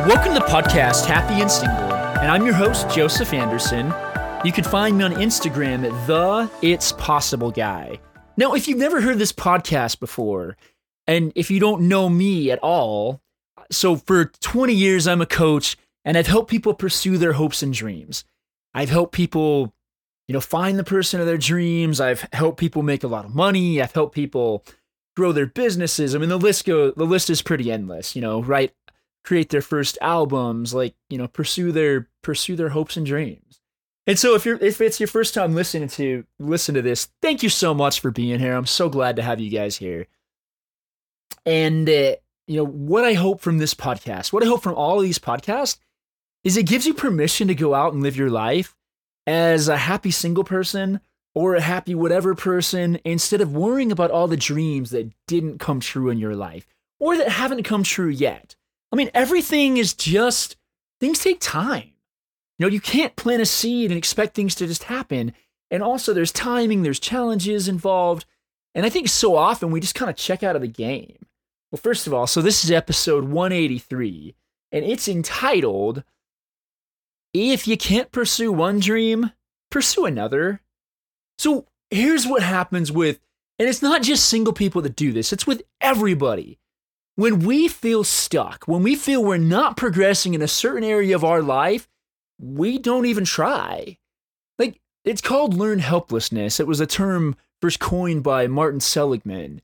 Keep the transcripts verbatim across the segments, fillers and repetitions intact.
Welcome to the podcast, Happy and Single, and I'm your host, Joseph Anderson. You can find me on Instagram at the It's Possible Guy. Now, if you've never heard this podcast before, and if you don't know me at all, so for twenty years, I'm a coach, and I've helped people pursue their hopes and dreams. I've helped people, you know, find the person of their dreams. I've helped people make a lot of money. I've helped people grow their businesses. I mean, the list go, the list is pretty endless, you know, right? Create their first albums, like, you know, pursue their pursue their hopes and dreams. And so if you're if it's your first time listening to listen to this, thank you so much for being here. I'm so glad to have you guys here. And uh, you know, what I hope from this podcast, what I hope from all of these podcasts is it gives you permission to go out and live your life as a happy single person or a happy whatever person, instead of worrying about all the dreams that didn't come true in your life or that haven't come true yet. I mean, everything is just, things take time. You know, you can't plant a seed and expect things to just happen. And also there's timing, there's challenges involved. And I think so often we just kind of check out of the game. Well, first of all, so this is episode one eighty-three, and it's entitled, If You Can't Pursue One Dream, Pursue Another. So here's what happens with, and it's not just single people that do this, it's with everybody. When we feel stuck, when we feel we're not progressing in a certain area of our life, we don't even try. Like, it's called learned helplessness. It was a term first coined by Martin Seligman.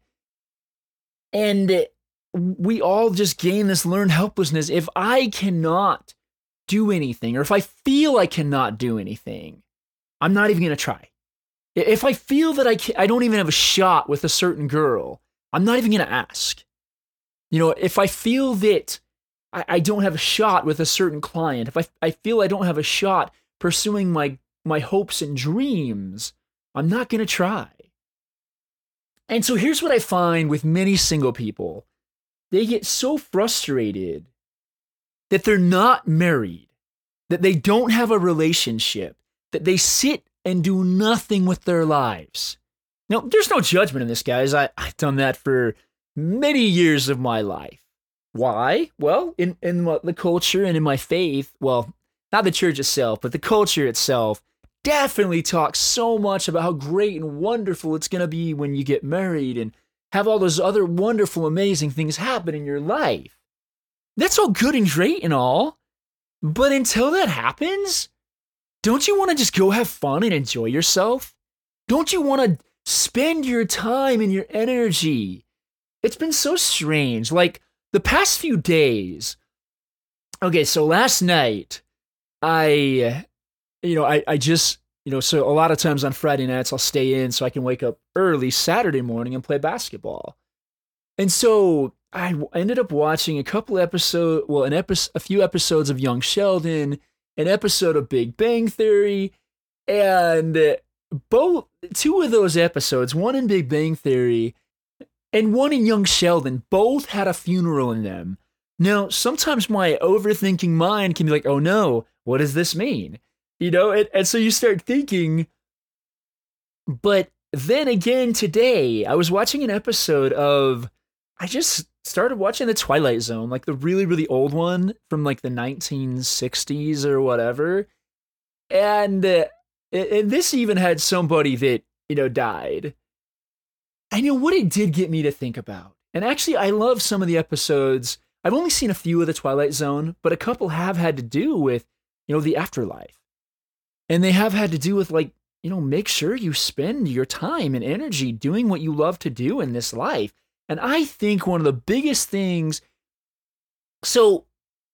And we all just gain this learned helplessness. If I cannot do anything, or if I feel I cannot do anything, I'm not even going to try. If I feel that I, can, I don't even have a shot with a certain girl, I'm not even going to ask. You know, if I feel that I, I don't have a shot with a certain client, if I, I feel I don't have a shot pursuing my, my hopes and dreams, I'm not going to try. And so here's what I find with many single people. They get so frustrated that they're not married, that they don't have a relationship, that they sit and do nothing with their lives. Now, there's no judgment in this, guys. I, I've done that for many years of my life. Why? Well, in, in the culture and in my faith, well, not the church itself, but the culture itself definitely talks so much about how great and wonderful it's going to be when you get married and have all those other wonderful, amazing things happen in your life. That's all good and great and all, but until that happens, don't you want to just go have fun and enjoy yourself? Don't you want to spend your time and your energy? It's been so strange. Like the past few days. Okay, so last night, I, you know, I, I just, you know, so a lot of times on Friday nights, I'll stay in so I can wake up early Saturday morning and play basketball. And so I ended up watching a couple episodes, well, an episode, a few episodes of Young Sheldon, an episode of Big Bang Theory, and both, two of those episodes, one in Big Bang Theory and one in Young Sheldon, both had a funeral in them. Now, sometimes my overthinking mind can be like, oh no, what does this mean? You know, and, and so you start thinking, but then again today, I was watching an episode of, I just started watching The Twilight Zone, like the really, really old one from like the nineteen sixties or whatever. And, uh, and this even had somebody that, you know, died. And you know what it did get me to think about? And actually, I love some of the episodes. I've only seen a few of The Twilight Zone, but a couple have had to do with, you know, the afterlife. And they have had to do with, like, you know, make sure you spend your time and energy doing what you love to do in this life. And I think one of the biggest things, so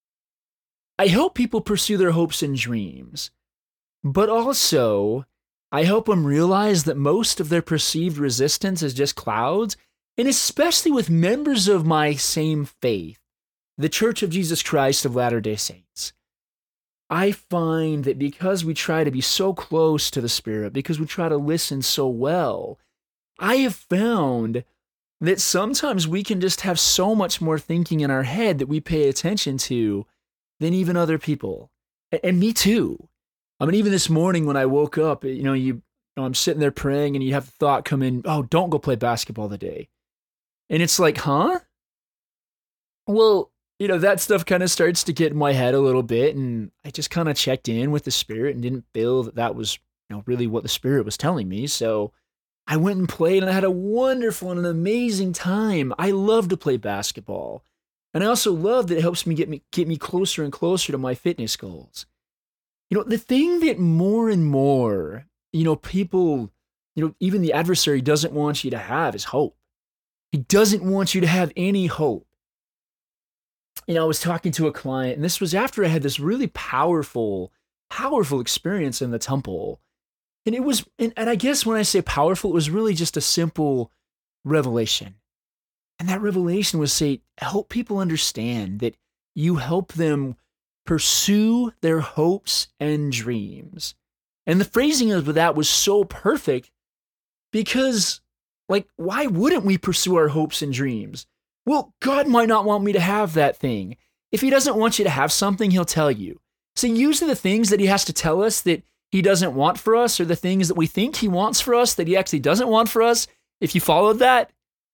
I help people pursue their hopes and dreams, but also I help them realize that most of their perceived resistance is just clouds, and especially with members of my same faith, the Church of Jesus Christ of Latter-day Saints. I find that because we try to be so close to the Spirit, because we try to listen so well, I have found that sometimes we can just have so much more thinking in our head that we pay attention to than even other people. And me too. I mean, even this morning when I woke up, you know, you, you know, I'm sitting there praying and you have the thought come in, oh, don't go play basketball today. And it's like, huh? Well, you know, that stuff kind of starts to get in my head a little bit. And I just kind of checked in with the Spirit and didn't feel that that was, you know, really what the Spirit was telling me. So I went and played and I had a wonderful and an amazing time. I love to play basketball. And I also love that it helps me get me get me closer and closer to my fitness goals. You know, the thing that more and more, you know, people, you know, even the adversary doesn't want you to have is hope. He doesn't want you to have any hope. You know, I was talking to a client, and this was after I had this really powerful, powerful experience in the temple. And it was, and, and I guess when I say powerful, it was really just a simple revelation. And that revelation was say, help people understand that you help them pursue their hopes and dreams. And the phrasing of that was so perfect because, like, why wouldn't we pursue our hopes and dreams? Well, God might not want me to have that thing. If he doesn't want you to have something, he'll tell you. So usually the things that he has to tell us that he doesn't want for us, or the things that we think he wants for us that he actually doesn't want for us, if you followed that.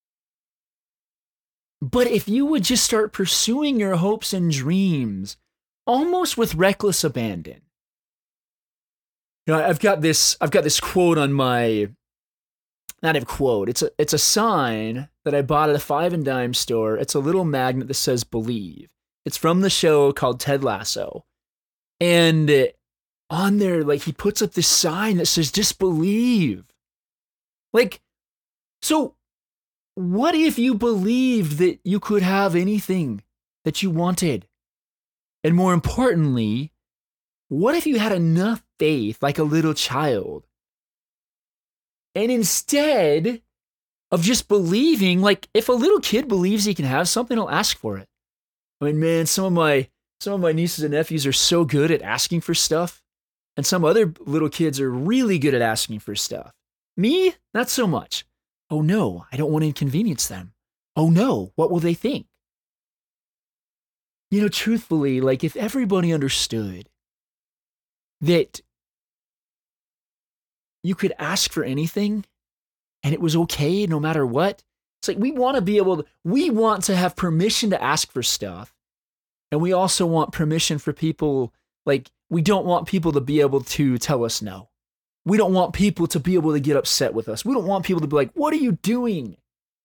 But if you would just start pursuing your hopes and dreams, almost with reckless abandon. You know, I've got this, I've got this quote on my, not a quote, it's a, it's a sign that I bought at a five and dime store. It's a little magnet that says believe. It's from the show called Ted Lasso. And on there, like, he puts up this sign that says, just believe. Like, so what if you believed that you could have anything that you wanted? And more importantly, what if you had enough faith like a little child? And instead of just believing, like, if a little kid believes he can have something, he'll ask for it. I mean, man, some of my some of my nieces and nephews are so good at asking for stuff. And some other little kids are really good at asking for stuff. Me, not so much. Oh no, I don't want to inconvenience them. Oh no, what will they think? You know, truthfully, like, if everybody understood that you could ask for anything and it was okay no matter what, it's like we want to be able to, we want to have permission to ask for stuff. And we also want permission for people, like, we don't want people to be able to tell us no. We don't want people to be able to get upset with us. We don't want people to be like, what are you doing?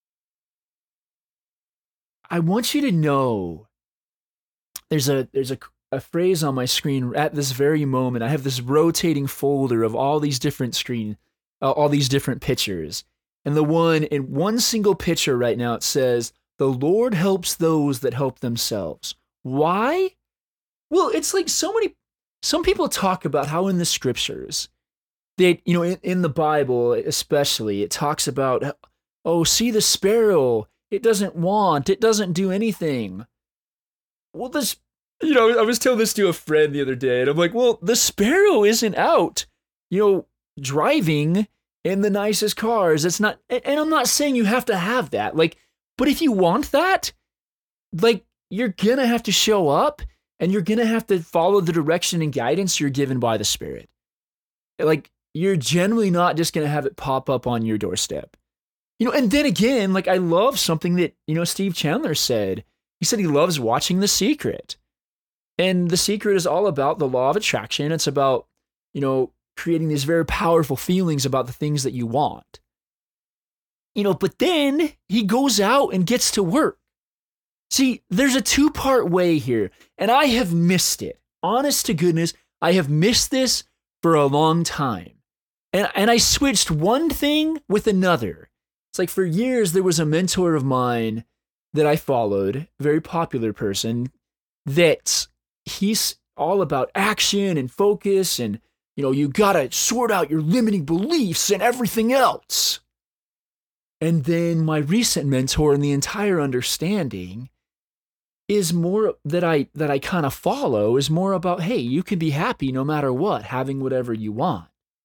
I want you to know there's a there's a, a phrase on my screen at this very moment. I have this rotating folder of all these different screen, uh, all these different pictures. And the one in one single picture right now, it says, the Lord helps those that help themselves. Why? Well, it's like so many, some people talk about how in the scriptures, that, you know, in, in the Bible especially, it talks about, oh, see the sparrow, it doesn't want, it doesn't do anything. Well, this, you know, I was telling this to a friend the other day, and I'm like, well, the sparrow isn't out, you know, driving in the nicest cars. It's not, and I'm not saying you have to have that, like, but if you want that, like, you're gonna have to show up, and you're gonna have to follow the direction and guidance you're given by the Spirit. Like, you're generally not just going to have it pop up on your doorstep. You know, and then again, like, I love something that, you know, Steve Chandler said. He said he loves watching The Secret. And The Secret is all about the law of attraction. It's about, you know, creating these very powerful feelings about the things that you want. You know, but then he goes out and gets to work. See, there's a two-part way here, and I have missed it. Honest to goodness, I have missed this for a long time. And and I switched one thing with another. It's like for years, there was a mentor of mine that I followed, a very popular person, that he's all about action and focus and, you know, you gotta sort out your limiting beliefs and everything else. And then my recent mentor and the entire understanding is more that I that I kind of follow is more about, hey, you can be happy no matter what, having whatever you want.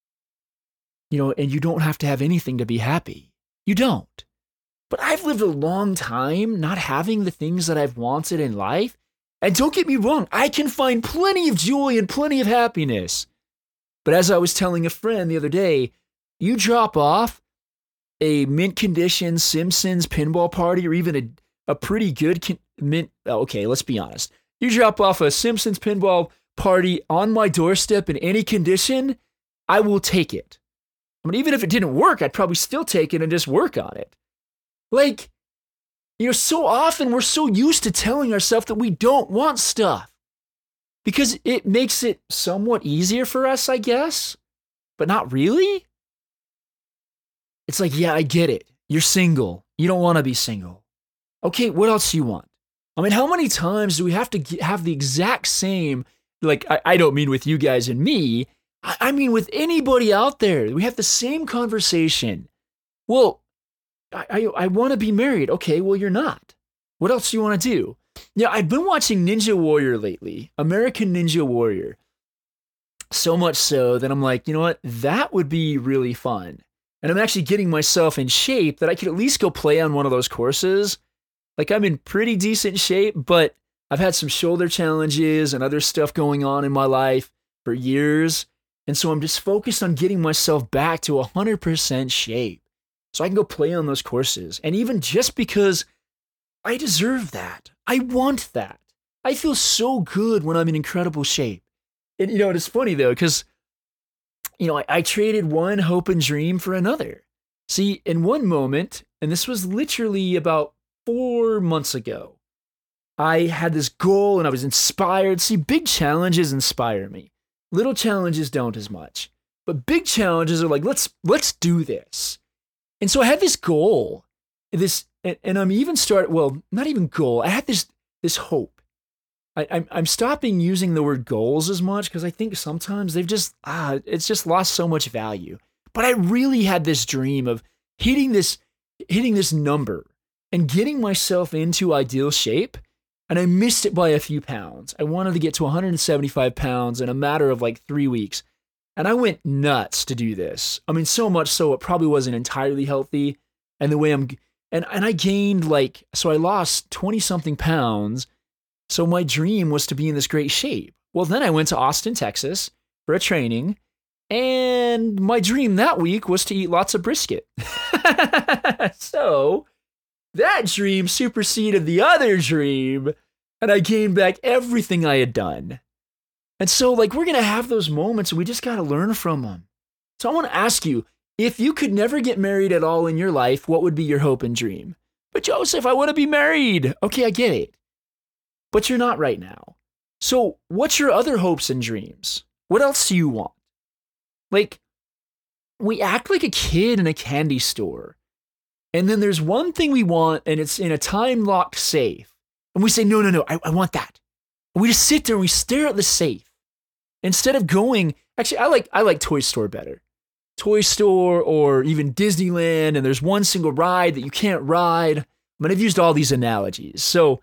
You know, and you don't have to have anything to be happy. You don't. But I've lived a long time not having the things that I've wanted in life. And don't get me wrong, I can find plenty of joy and plenty of happiness. But as I was telling a friend the other day, you drop off a mint condition Simpsons pinball party or even a a pretty good con- min- okay, let's be honest. You drop off a Simpsons pinball party on my doorstep in any condition, I will take it. I mean, even if it didn't work, I'd probably still take it and just work on it. Like, you know, so often we're so used to telling ourselves that we don't want stuff because it makes it somewhat easier for us, I guess, but not really. It's like, yeah, I get it. You're single. You don't want to be single. Okay, what else do you want? I mean, how many times do we have to get, have the exact same, like, I, I don't mean with you guys and me, I, I mean with anybody out there. We have the same conversation. Well, I, I, I want to be married. Okay, well, you're not. What else do you want to do? Yeah, I've been watching Ninja Warrior lately, American Ninja Warrior. So much so that I'm like, you know what? That would be really fun. And I'm actually getting myself in shape that I could at least go play on one of those courses. Like, I'm in pretty decent shape, but I've had some shoulder challenges and other stuff going on in my life for years. And so I'm just focused on getting myself back to one hundred percent shape so I can go play on those courses. And even just because I deserve that, I want that. I feel so good when I'm in incredible shape. And, you know, it's funny, though, because, you know, I, I traded one hope and dream for another. See, in one moment, and this was literally about four months ago, I had this goal and I was inspired. See, big challenges inspire me. Little challenges don't as much. But big challenges are like, let's let's do this. And so I had this goal, this, and, and I'm even started, well, not even goal. I had this this hope. I, I'm I'm stopping using the word goals as much because I think sometimes they've just ah, it's just lost so much value. But I really had this dream of hitting this hitting this number and getting myself into ideal shape, and I missed it by a few pounds. I wanted to get to one hundred seventy-five pounds in a matter of like three weeks, and I went nuts to do this. I mean, so much so it probably wasn't entirely healthy, and the way I'm, and, and I gained like, so I lost twenty-something pounds, so my dream was to be in this great shape. Well, then I went to Austin, Texas for a training, and my dream that week was to eat lots of brisket. So that dream superseded the other dream, and I gained back everything I had done. And so, like, we're going to have those moments, and we just got to learn from them. So I want to ask you, if you could never get married at all in your life, what would be your hope and dream? But Joseph, I want to be married. Okay, I get it. But you're not right now. So what's your other hopes and dreams? What else do you want? Like, we act like a kid in a candy store. And then there's one thing we want, and it's in a time-locked safe. And we say, no, no, no, I, I want that. And we just sit there and we stare at the safe. Instead of going, actually, I like I like Toy Store better. Toy Store or even Disneyland, and there's one single ride that you can't ride. I mean, I've used all these analogies. So,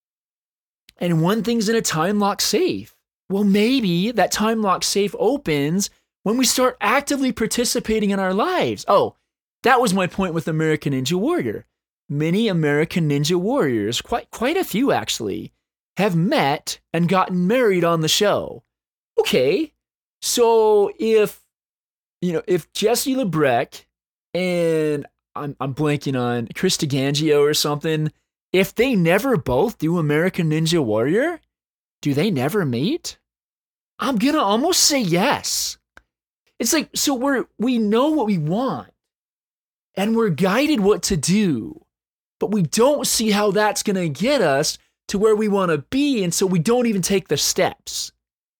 and one thing's in a time-locked safe. Well, maybe that time-locked safe opens when we start actively participating in our lives. Oh, that was my point with American Ninja Warrior. Many American Ninja Warriors, quite quite a few actually, have met and gotten married on the show. Okay, so if, you know, if Jesse Lebrecht and I'm I'm blanking on Chris DeGangio or something, if they never both do American Ninja Warrior, do they never meet? I'm gonna almost say yes. It's like, so we're we know what we want. And we're guided what to do, but we don't see how that's going to get us to where we want to be, and so we don't even take the steps.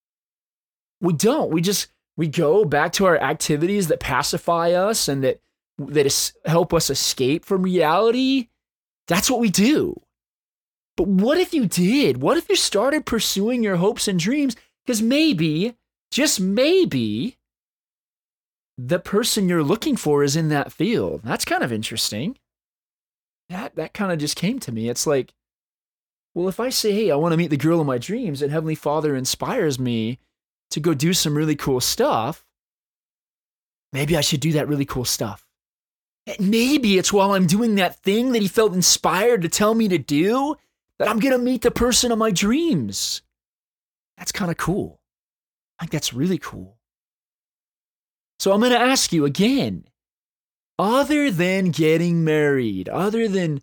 We don't. We just, we go back to our activities that pacify us and that, that is, help us escape from reality. That's what we do. But what if you did? What if you started pursuing your hopes and dreams? Because maybe, just maybe, the person you're looking for is in that field. That's kind of interesting. That that kind of just came to me. It's like, well, if I say, hey, I want to meet the girl of my dreams, and Heavenly Father inspires me to go do some really cool stuff, maybe I should do that really cool stuff. And maybe it's while I'm doing that thing that he felt inspired to tell me to do that I'm going to meet the person of my dreams. That's kind of cool. I think that's really cool. So I'm going to ask you again, other than getting married, other than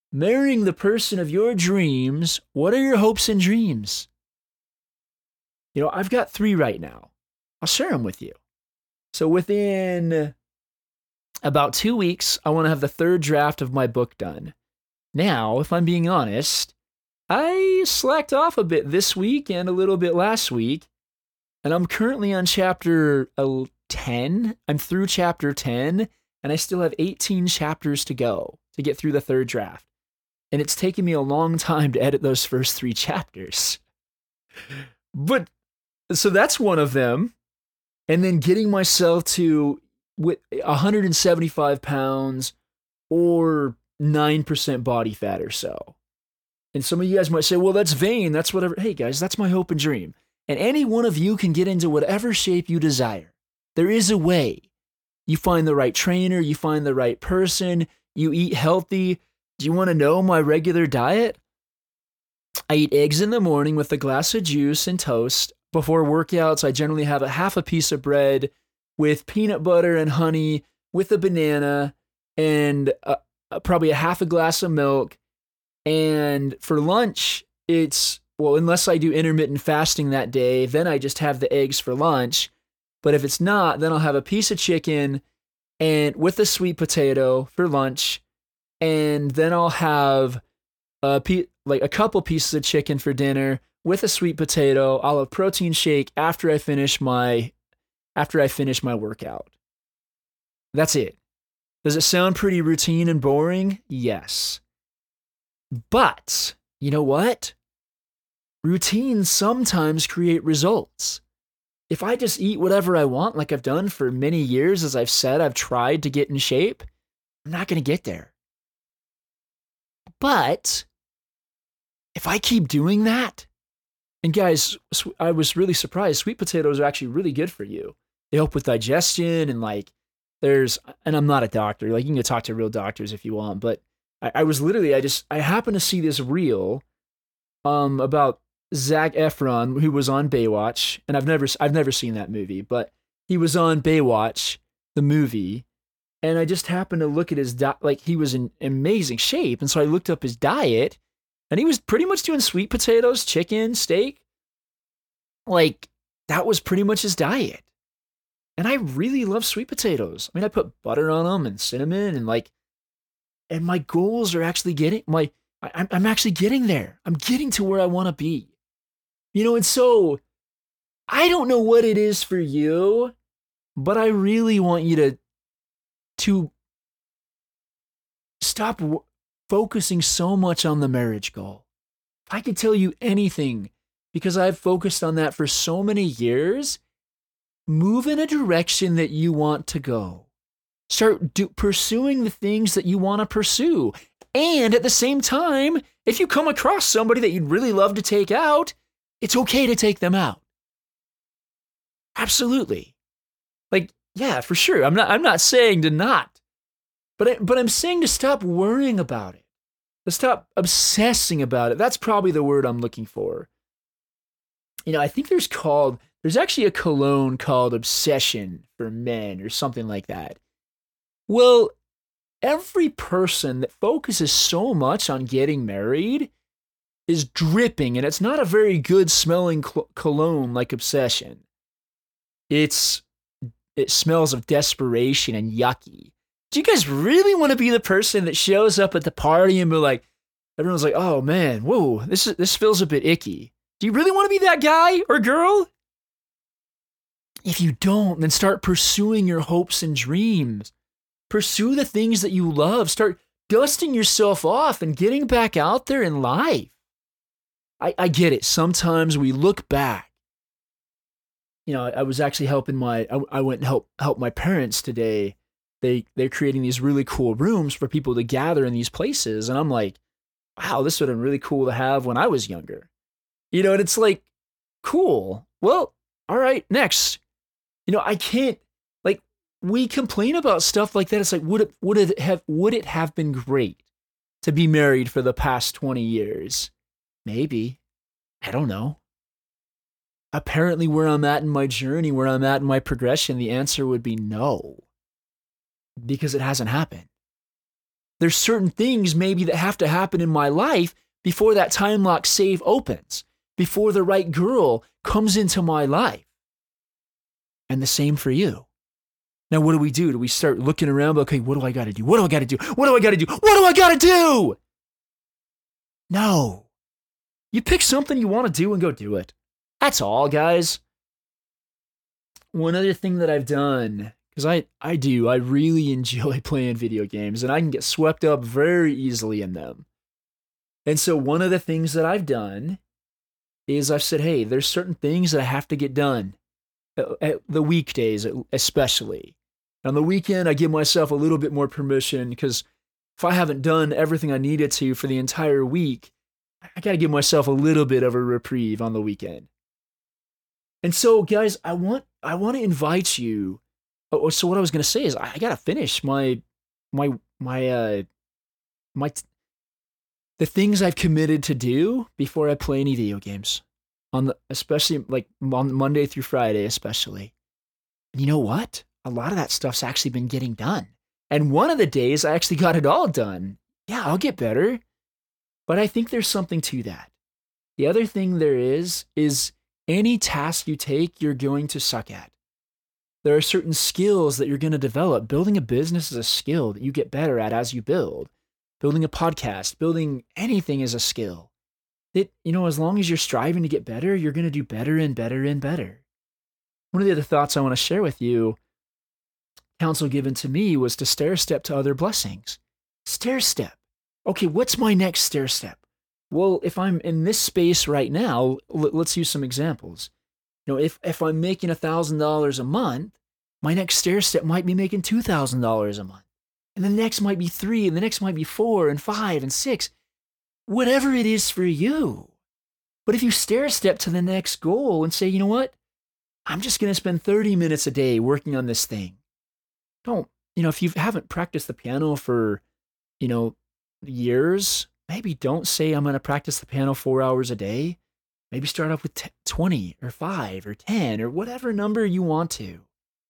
marrying the person of your dreams, what are your hopes and dreams? You know, I've got three right now. I'll share them with you. So within about two weeks, I want to have the third draft of my book done. Now, if I'm being honest, I slacked off a bit this week and a little bit last week, and I'm currently on chapter ten. I'm through chapter ten, and I still have eighteen chapters to go to get through the third draft. And it's taken me a long time to edit those first three chapters. But, so that's one of them. And then getting myself to with one hundred seventy-five pounds or nine percent body fat or so. And some of you guys might say, well, that's vain. That's whatever. Hey, guys, that's my hope and dream. And any one of you can get into whatever shape you desire. There is a way. You find the right trainer. You find the right person. You eat healthy. Do you want to know my regular diet? I eat eggs in the morning with a glass of juice and toast. Before workouts, I generally have a half a piece of bread with peanut butter and honey with a banana and a, a, probably a half a glass of milk. And for lunch, it's, well, unless I do intermittent fasting that day, then I just have the eggs for lunch. But if it's not, then I'll have a piece of chicken and with a sweet potato for lunch. And then I'll have a pe- like a couple pieces of chicken for dinner with a sweet potato. I'll have protein shake after I finish my after I finish my workout. That's it. Does it sound pretty routine and boring? Yes. But you know what? Routines sometimes create results. If I just eat whatever I want, like I've done for many years, as I've said, I've tried to get in shape, I'm not going to get there. But if I keep doing that, and guys, I was really surprised. Sweet potatoes are actually really good for you. They help with digestion and like there's, and I'm not a doctor, like you can go talk to real doctors if you want, but I, I was literally, I just, I happened to see this reel um, about Zac Efron, who was on Baywatch, and I've never, I've never seen that movie, but he was on Baywatch, the movie, and I just happened to look at his diet, like he was in amazing shape, and so I looked up his diet, and he was pretty much doing sweet potatoes, chicken, steak. Like, that was pretty much his diet. And I really love sweet potatoes. I mean, I put butter on them and cinnamon and like, and my goals are actually getting, my, I, I'm actually getting there. I'm getting to where I want to be. You know, and so I don't know what it is for you, but I really want you to, to stop w- focusing so much on the marriage goal. If I could tell you anything, because I've focused on that for so many years, move in a direction that you want to go. Start do, pursuing the things that you want to pursue. And at the same time, if you come across somebody that you'd really love to take out, it's okay to take them out. Absolutely. Like, yeah, for sure. I'm not I'm not saying to not. But I, but I'm saying to stop worrying about it. To stop obsessing about it. That's probably the word I'm looking for. You know, I think there's called there's actually a cologne called Obsession for men or something like that. Well, every person that focuses so much on getting married is dripping, and it's not a very good smelling cl- cologne like Obsession. It's it smells of desperation and yucky. Do you guys really want to be the person that shows up at the party and be like, everyone's like, oh man, whoa, this is, this feels a bit icky. Do you really want to be that guy or girl? If you don't, then start pursuing your hopes and dreams. Pursue the things that you love. Start dusting yourself off and getting back out there in life. I, I get it. Sometimes we look back. You know, I, I was actually helping my, I, I went and help, help my parents today. They, they're creating these really cool rooms for people to gather in these places. And I'm like, wow, this would have been really cool to have when I was younger. You know, and it's like, cool. Well, all right, next. You know, I can't, like, we complain about stuff like that. It's like, would it, would it have, would it have been great to be married for the past twenty years? Maybe. I don't know. Apparently, where I'm at in my journey, where I'm at in my progression, the answer would be no. Because it hasn't happened. There's certain things maybe that have to happen in my life before that time lock save opens, before the right girl comes into my life. And the same for you. Now, what do we do? Do we start looking around? Okay, what do I got to do? What do I got to do? What do I got to do? What do I got to do? No. You pick something you want to do and go do it. That's all, guys. One other thing that I've done, because I, I do, I really enjoy playing video games, and I can get swept up very easily in them. And so one of the things that I've done is I've said, hey, there's certain things that I have to get done. At the weekdays, especially. On the weekend, I give myself a little bit more permission because if I haven't done everything I needed to for the entire week, I got to give myself a little bit of a reprieve on the weekend. And so, guys, I want I want to invite you. Oh, so what I was going to say is I got to finish my my my uh my the things I've committed to do before I play any video games. On the, especially like on Monday through Friday, especially. And you know what? A lot of that stuff's actually been getting done. And one of the days I actually got it all done. Yeah, I'll get better. But I think there's something to that. The other thing there is, is any task you take, you're going to suck at. There are certain skills that you're going to develop. Building a business is a skill that you get better at as you build. Building a podcast, building anything is a skill. That, you know, as long as you're striving to get better, you're going to do better and better and better. One of the other thoughts I want to share with you, counsel given to me, was to stair step to other blessings. Stair step. Okay, what's my next stair step? Well, if I'm in this space right now, l- let's use some examples. You know, if, if I'm making one thousand dollars a month, my next stair step might be making two thousand dollars a month. And the next might be three, and the next might be four, and five, and six. Whatever it is for you. But if you stair step to the next goal and say, you know what? I'm just going to spend thirty minutes a day working on this thing. Don't, you know, if you haven't practiced the piano for, you know, years, maybe don't say I'm going to practice the piano four hours a day. Maybe start off with twenty or five or ten or whatever number you want to.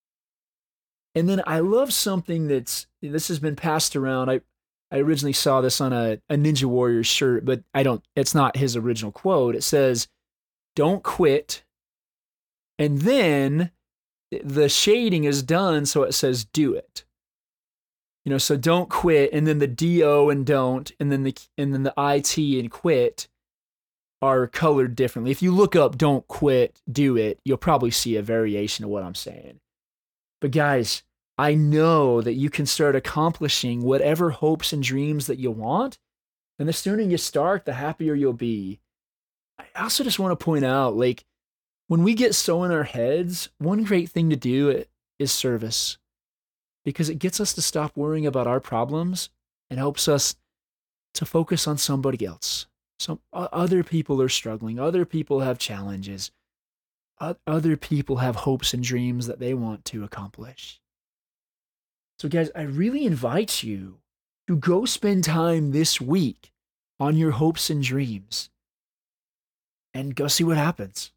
And then I love something that's, this has been passed around. I, I originally saw this on a, a Ninja Warrior shirt, but I don't, it's not his original quote. It says, don't quit. And then the shading is done, so it says, do it. You know, so don't quit, and then the D O and don't, and then the, and then the I T and quit are colored differently. If you look up don't quit, do it, you'll probably see a variation of what I'm saying. But guys, I know that you can start accomplishing whatever hopes and dreams that you want. And the sooner you start, the happier you'll be. I also just want to point out, like, when we get so in our heads, one great thing to do is service. Because it gets us to stop worrying about our problems and helps us to focus on somebody else. Some other people are struggling. Other people have challenges. Other people have hopes and dreams that they want to accomplish. So guys, I really invite you to go spend time this week on your hopes and dreams and go see what happens.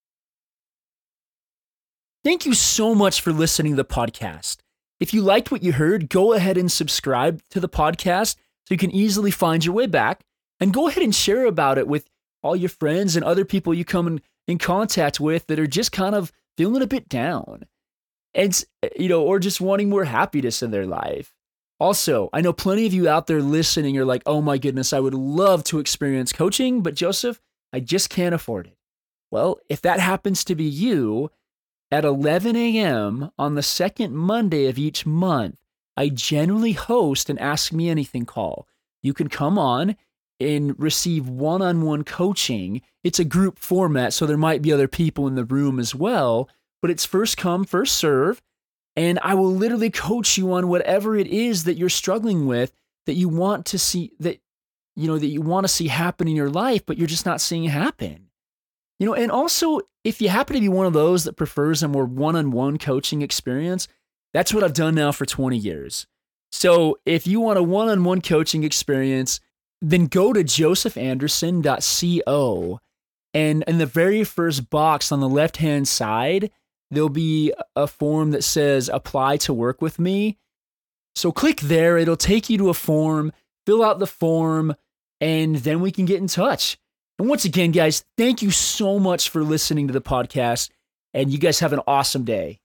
Thank you so much for listening to the podcast. If you liked what you heard, go ahead and subscribe to the podcast so you can easily find your way back, and go ahead and share about it with all your friends and other people you come in, in contact with that are just kind of feeling a bit down. And, you know, or just wanting more happiness in their life. Also, I know plenty of you out there listening are like, oh my goodness, I would love to experience coaching, but Joseph, I just can't afford it. Well, if that happens to be you, at eleven a.m. on the second Monday of each month, I generally host an Ask Me Anything call. You can come on and receive one-on-one coaching. It's a group format, so there might be other people in the room as well. But it's first come, first serve, and I will literally coach you on whatever it is that you're struggling with, that you want to see, that, you know, that you want to see happen in your life, but you're just not seeing happen. You know, and also, if you happen to be one of those that prefers a more one-on-one coaching experience, that's what I've done now for twenty years. So if you want a one-on-one coaching experience, then go to joseph anderson dot co, and in the very first box on the left-hand side, there'll be a form that says apply to work with me. So click there. It'll take you to a form. Fill out the form, and then we can get in touch. And once again, guys, thank you so much for listening to the podcast, and you guys have an awesome day.